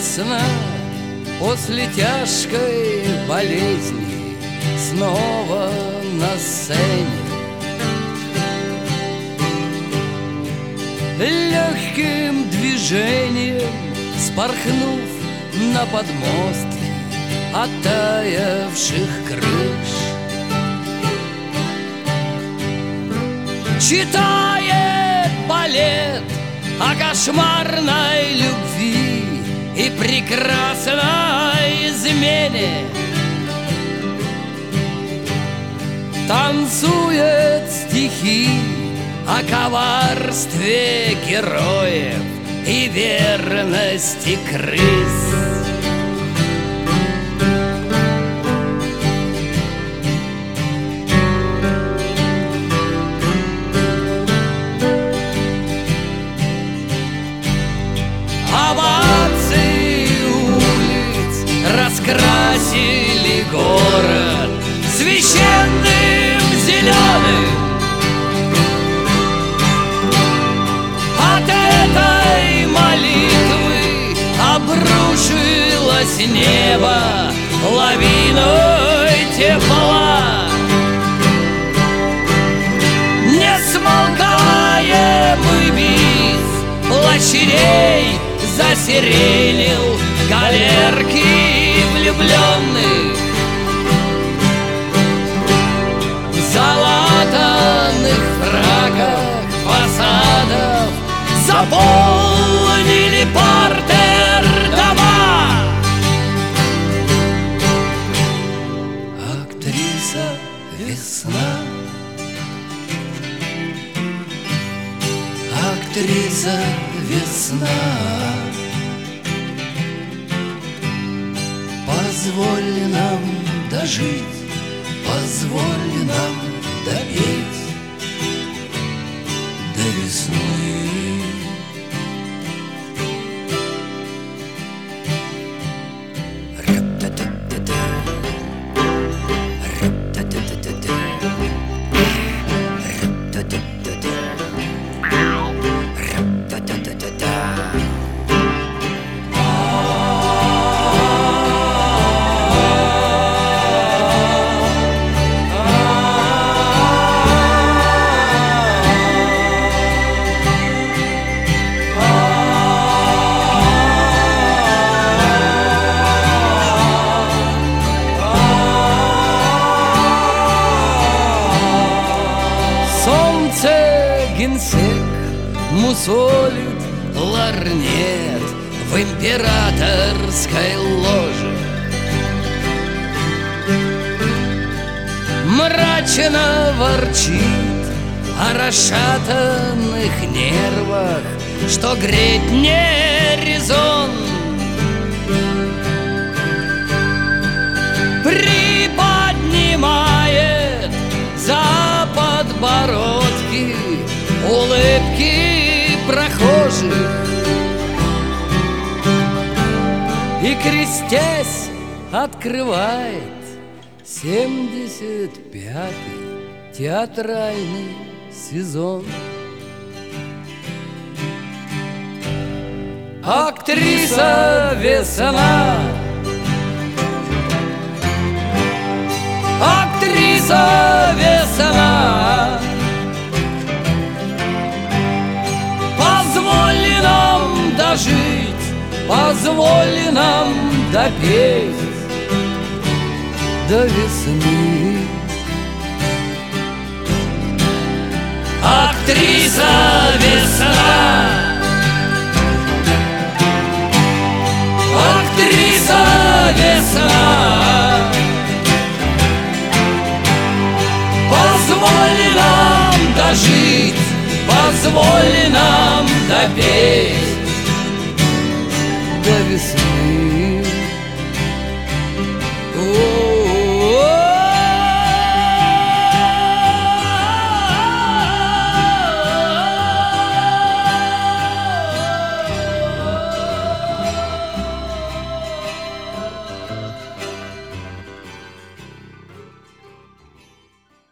весна после тяжкой болезни снова на сцене. Легким движением спорхнув на подмостки оттаявших крыш, читает балет о кошмарной любви и прекрасной измене. Танцует стихи о коварстве героев и верности крыс. Овации улиц раскрасили город священным зеленым. От этой молитвы обрушилось небо лавиной тепла. Несмолкаемый бис площадей засиренил галерки влюбленных. В залатанных фраках фасадов заполнили партер дома. Актриса весна, актриса весна, позволь нам дожить, позволь нам допеть до весны. Генсек мусолит ларнет в императорской ложе. Мрачно ворчит о расшатанных нервах, что греть не резон. Приподнимает за подбородки улыбки прохожих и, крестясь, открывает 75-й театральный сезон. Актриса весна, актриса весна, позволь нам дожить, позволь нам допеть до весны. Актриса весна, актриса весна, позволь нам дожить, позволь нам допеть